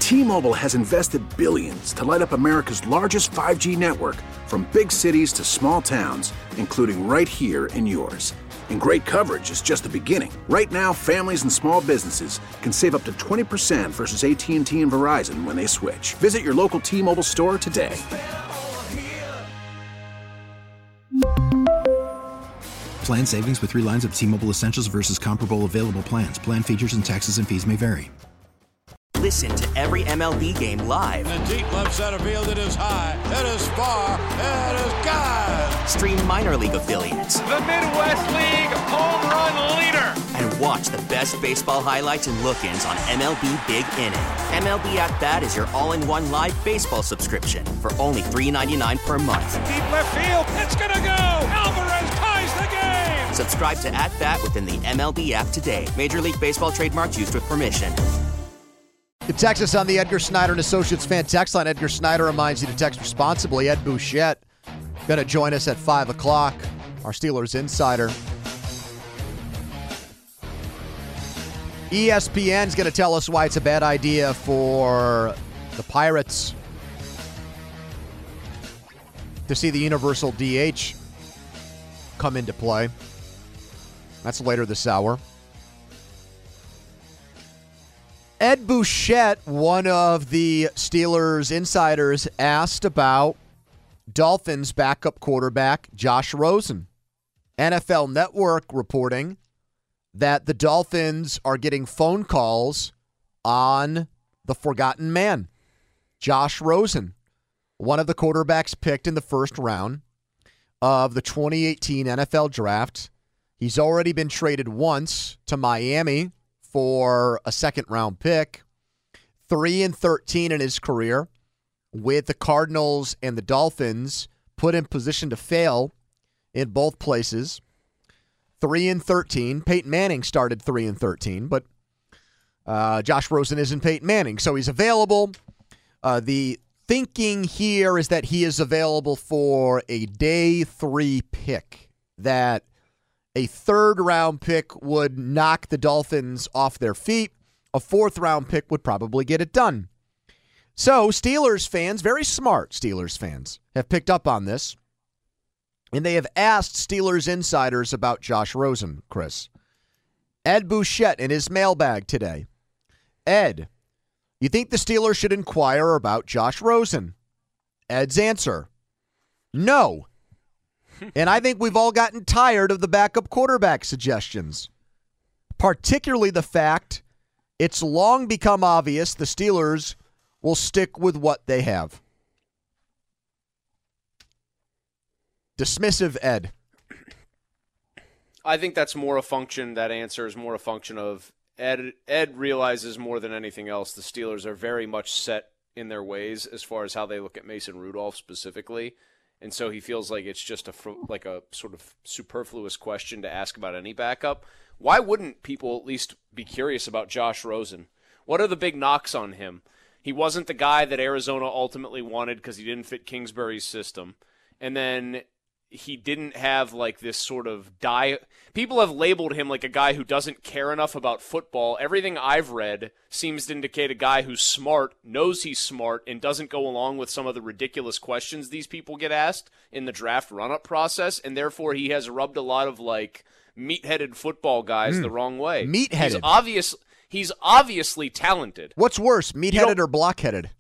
T-Mobile has invested billions to light up America's largest 5G network, from big cities to small towns, including right here in yours. And great coverage is just the beginning. Right now, families and small businesses can save up to 20% versus AT&T and Verizon when they switch. Visit your local T-Mobile store today. Plan savings with 3 lines of T-Mobile Essentials versus comparable available plans. Plan features and taxes and fees may vary. Listen to every MLB game live. In the deep left center field, it is high, it is far, it is gone. Stream minor league affiliates. The Midwest League home run leader. And watch the best baseball highlights and look-ins on MLB Big Inning. MLB At Bat is your all-in-one live baseball subscription for only $3.99 per month. Deep left field, it's gonna go. Alvarez ties the game. Subscribe to At Bat within the MLB app today. Major League Baseball trademarks used with permission. You text us on the Edgar Snyder and Associates fan text line. Edgar Snyder reminds you to text responsibly. Ed Bouchette going to join us at 5 o'clock, our Steelers insider. ESPN's going to tell us why it's a bad idea for the Pirates to see the universal DH come into play. That's later this hour. Ed Bouchette, one of the Steelers insiders, asked about Dolphins backup quarterback Josh Rosen. NFL Network reporting that the Dolphins are getting phone calls on the forgotten man, Josh Rosen, one of the quarterbacks picked in the first round of the 2018 NFL Draft. He's already been traded once to Miami for a second-round pick, 3-13 in his career, with the Cardinals and the Dolphins put in position to fail in both places. 3-13. Peyton Manning started 3-13, but Josh Rosen isn't Peyton Manning, so he's available. The thinking here is that he is available for a day 3 pick, that a third-round pick would knock the Dolphins off their feet. A fourth-round pick would probably get it done. So Steelers fans, very smart Steelers fans, have picked up on this, and they have asked Steelers insiders about Josh Rosen, Chris. Ed Bouchette in his mailbag today. Ed, you think the Steelers should inquire about Josh Rosen? Ed's answer, no. And I think we've all gotten tired of the backup quarterback suggestions, particularly the fact it's long become obvious the Steelers will stick with what they have. Dismissive Ed. I think that's more a function, that answer is more a function of Ed realizes more than anything else the Steelers are very much set in their ways as far as how they look at Mason Rudolph specifically. And so he feels like it's just a sort of superfluous question to ask about any backup. Why wouldn't people at least be curious about Josh Rosen? What are the big knocks on him? He wasn't the guy that Arizona ultimately wanted because he didn't fit Kingsbury's system. And then he didn't have like this sort of people have labeled him like a guy who doesn't care enough about football. Everything I've read seems to indicate a guy who's smart, knows he's smart, and doesn't go along with some of the ridiculous questions these people get asked in the draft run-up process, and therefore he has rubbed a lot of like meat-headed football guys the wrong way. Meat-headed. He's obviously talented. What's worse, meat-headed or block-headed?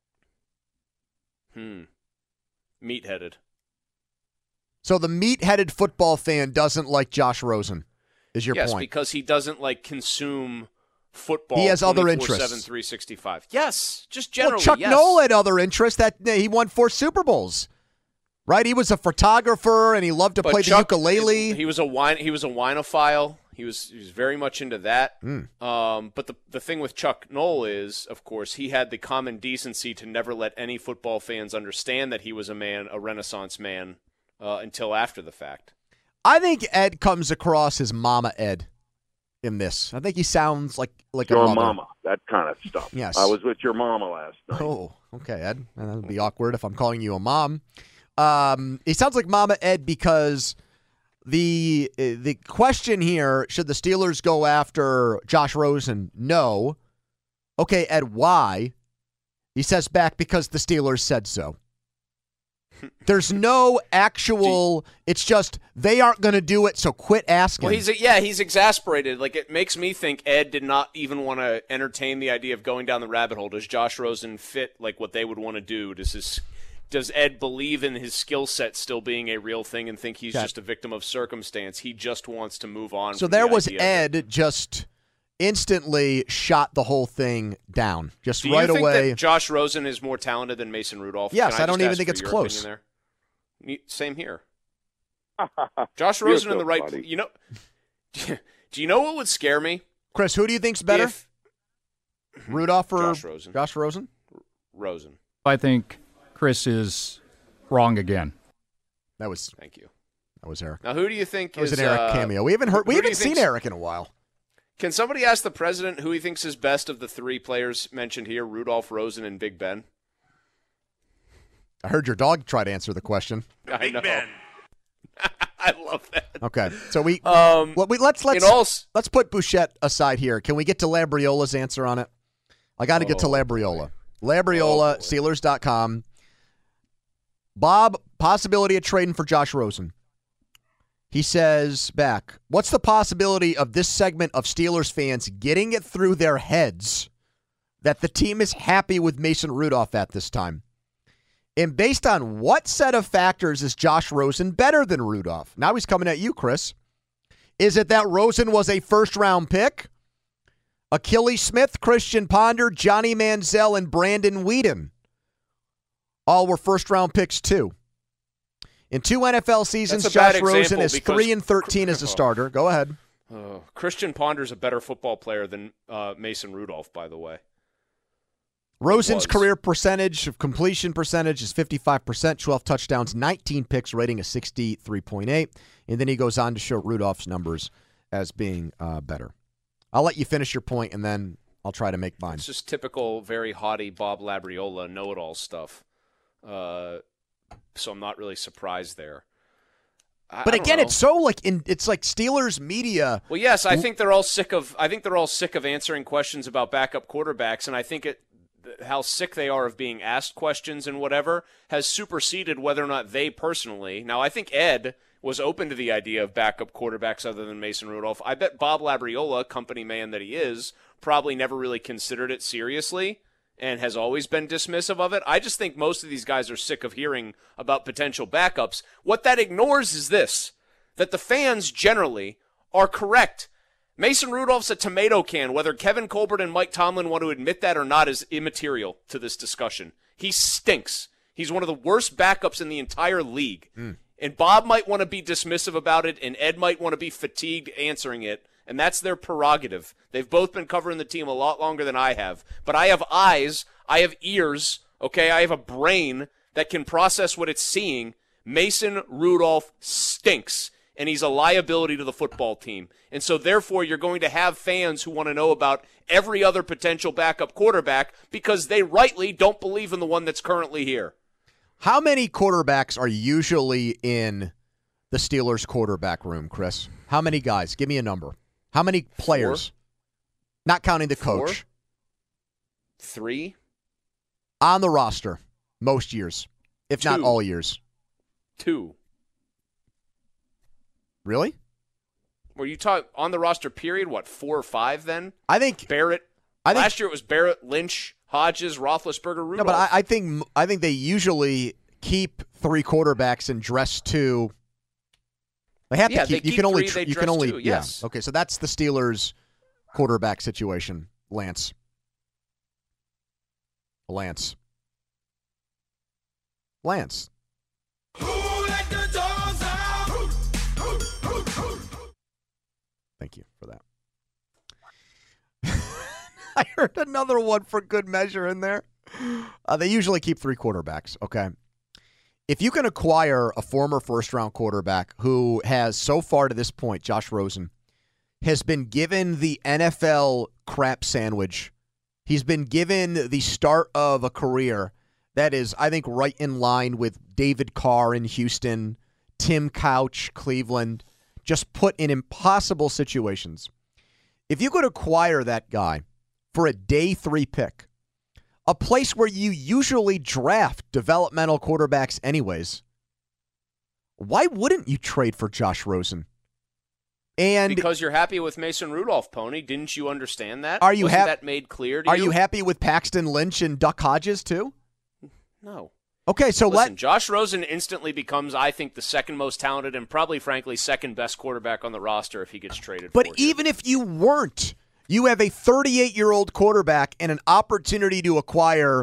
Meat-headed. So the meat-headed football fan doesn't like Josh Rosen, is your point? Yes, because he doesn't like consume football. He has other 24/7, interests. 365. Yes, just generally. Well, Chuck Noll had other interests. That he won 4 Super Bowls, right? He was a photographer and he loved to play the ukulele. He was a winophile. He was very much into that. But the thing with Chuck Noll is, of course, he had the common decency to never let any football fans understand that he was a Renaissance man. Until after the fact. I think Ed comes across as Mama Ed in this. I think he sounds like your a mother. mama, that kind of stuff. Yes. I was with your mama last night. Oh, okay, Ed. That would be awkward if I'm calling you a mom. He sounds like Mama Ed because the question here, should the Steelers go after Josh Rosen? No. Okay, Ed, why? He says back because the Steelers said so. There's no actual, it's just they aren't going to do it, so quit asking. Well, he's exasperated. Like, it makes me think Ed did not even want to entertain the idea of going down the rabbit hole. Does Josh Rosen fit like what they would want to do? Does Ed believe in his skill set still being a real thing and think he's just a victim of circumstance? He just wants to move on. So there was Ed just instantly shot the whole thing down. Just right away. Do you think that Josh Rosen is more talented than Mason Rudolph? Yes, I don't even think it's close. Same here. Josh Rosen in the right. Funny. You know, do you know what would scare me? Chris, who do you think's better? Rudolph or Josh Rosen? Rosen. I think Chris is wrong again. Thank you. That was Eric. Now, who do you think is an Eric cameo? We haven't seen Eric in a while. Can somebody ask the president who he thinks is best of the three players mentioned here, Rudolph, Rosen, and Big Ben? I heard your dog try to answer the question. Big Ben. I love that. Okay, so let's put Bouchette aside here. Can we get to Labriola's answer on it? I got to get to Labriola. Labriola, Steelers.com. Bob, possibility of trading for Josh Rosen. He says back, what's the possibility of this segment of Steelers fans getting it through their heads that the team is happy with Mason Rudolph at this time? And based on what set of factors is Josh Rosen better than Rudolph? Now he's coming at you, Chris. Is it that Rosen was a first-round pick? Achilles Smith, Christian Ponder, Johnny Manziel, and Brandon Weeden all were first-round picks too. In 2 NFL seasons, Josh Rosen is 3-13 as a starter. Go ahead. Christian Ponder's a better football player than Mason Rudolph, by the way. Rosen's career percentage of completion percentage is 55%, 12 touchdowns, 19 picks, rating a 63.8. And then he goes on to show Rudolph's numbers as being better. I'll let you finish your point, and then I'll try to make mine. It's just typical, very haughty Bob Labriola know-it-all stuff. So I'm not really surprised there. But again, it's so it's like Steelers media. Well, yes, I think they're all sick of answering questions about backup quarterbacks, and I think how sick they are of being asked questions and whatever has superseded whether or not they personally. Now, I think Ed was open to the idea of backup quarterbacks other than Mason Rudolph. I bet Bob Labriola, company man that he is, probably never really considered it seriously and has always been dismissive of it. I just think most of these guys are sick of hearing about potential backups. What that ignores is this, that the fans generally are correct. Mason Rudolph's a tomato can. Whether Kevin Colbert and Mike Tomlin want to admit that or not is immaterial to this discussion. He stinks. He's one of the worst backups in the entire league. And Bob might want to be dismissive about it, and Ed might want to be fatigued answering it, and that's their prerogative. They've both been covering the team a lot longer than I have. But I have eyes, I have ears, okay? I have a brain that can process what it's seeing. Mason Rudolph stinks, and he's a liability to the football team. And so, therefore, you're going to have fans who want to know about every other potential backup quarterback because they rightly don't believe in the one that's currently here. How many quarterbacks are usually in the Steelers quarterback room, Chris? How many guys? Give me a number. How many players? 4? Not counting the coach. 4? 3? On the roster, most years, if 2. not all years. 2. Really? Were you talking on the roster period, 4 or 5 then? I think Barrett. Last year it was Barrett, Lynch, Hodges, Roethlisberger, Rudolph. No, but I think they usually keep 3 quarterbacks and dress 2. They have to keep. You can only. Yes. Yeah. Okay, so that's the Steelers' quarterback situation. Lance. Who let the dogs out? Thank you for that. I heard another one for good measure in there. They usually keep 3 quarterbacks, okay? If you can acquire a former first-round quarterback who has, so far to this point, Josh Rosen, has been given the NFL crap sandwich. He's been given the start of a career that is, I think, right in line with David Carr in Houston, Tim Couch, Cleveland, just put in impossible situations. If you could acquire that guy for a day 3 pick, a place where you usually draft developmental quarterbacks anyways. Why wouldn't you trade for Josh Rosen? And because you're happy with Mason Rudolph, Pony. Didn't you understand that? Wasn't that made clear to you? Are you happy with Paxton Lynch and Duck Hodges too? No. Okay, so listen, Josh Rosen instantly becomes, I think, the second most talented and probably, frankly, second best quarterback on the roster if he gets traded. But even if you weren't, you have a 38-year-old quarterback and an opportunity to acquire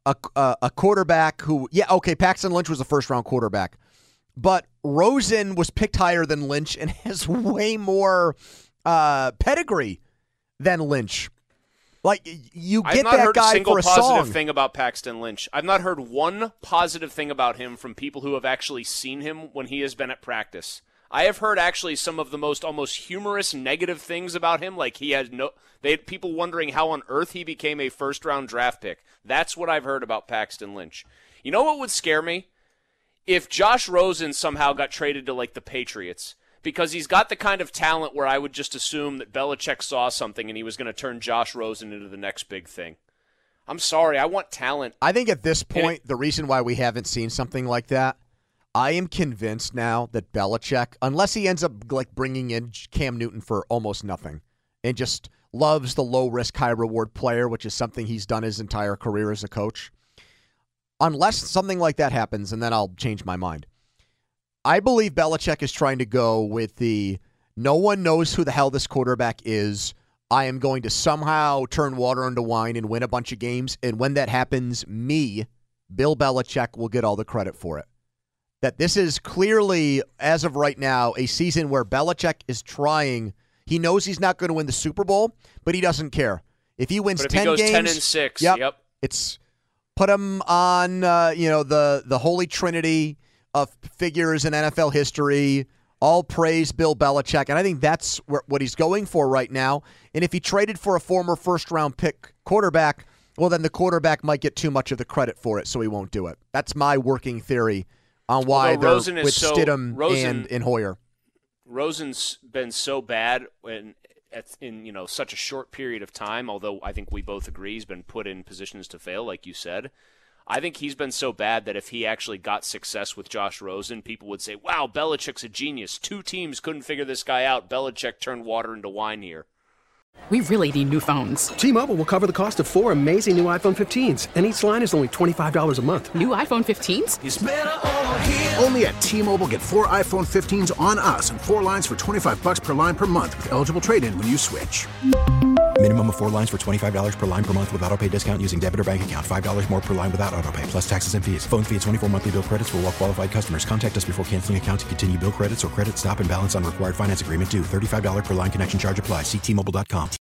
a quarterback who, Paxton Lynch was a first-round quarterback. But Rosen was picked higher than Lynch and has way more pedigree than Lynch. Like, you get that guy for a song. I've not heard a single positive thing about Paxton Lynch. I've not heard one positive thing about him from people who have actually seen him when he has been at practice. I have heard actually some of the most almost humorous negative things about him, like they had people wondering how on earth he became a first-round draft pick. That's what I've heard about Paxton Lynch. You know what would scare me? If Josh Rosen somehow got traded to, like, the Patriots, because he's got the kind of talent where I would just assume that Belichick saw something and he was going to turn Josh Rosen into the next big thing. I'm sorry, I want talent. I think at this point, the reason why we haven't seen something like that, I am convinced now that Belichick, unless he ends up like bringing in Cam Newton for almost nothing and just loves the low-risk, high-reward player, which is something he's done his entire career as a coach, unless something like that happens, and then I'll change my mind. I believe Belichick is trying to go with the no one knows who the hell this quarterback is. I am going to somehow turn water into wine and win a bunch of games. And when that happens, me, Bill Belichick, will get all the credit for it. That this is clearly, as of right now, a season where Belichick is trying. He knows he's not going to win the Super Bowl, but he doesn't care. If he wins 10 games, 10-6, yep. It's put him on the holy trinity of figures in NFL history. All praise Bill Belichick. And I think that's what he's going for right now. And if he traded for a former first-round pick quarterback, well, then the quarterback might get too much of the credit for it, so he won't do it. That's my working theory on why they're with Stidham and Hoyer. Rosen's been so bad in such a short period of time, although I think we both agree he's been put in positions to fail, like you said. I think he's been so bad that if he actually got success with Josh Rosen, people would say, wow, Belichick's a genius. 2 teams couldn't figure this guy out. Belichick turned water into wine here. We really need new phones. T-Mobile will cover the cost of 4 amazing new iPhone 15s, and each line is only $25 a month. New iPhone 15s? It's better over here. Only at T-Mobile, get 4 iPhone 15s on us and 4 lines for $25 per line per month with eligible trade-in when you switch. Minimum of 4 lines for $25 per line per month with autopay discount using debit or bank account. $5 more per line without autopay, plus taxes and fees. Phone fee at 24 monthly bill credits for well-qualified customers. Contact us before canceling account to continue bill credits or credit stop and balance on required finance agreement due. $35 per line connection charge applies. See T-Mobile.com.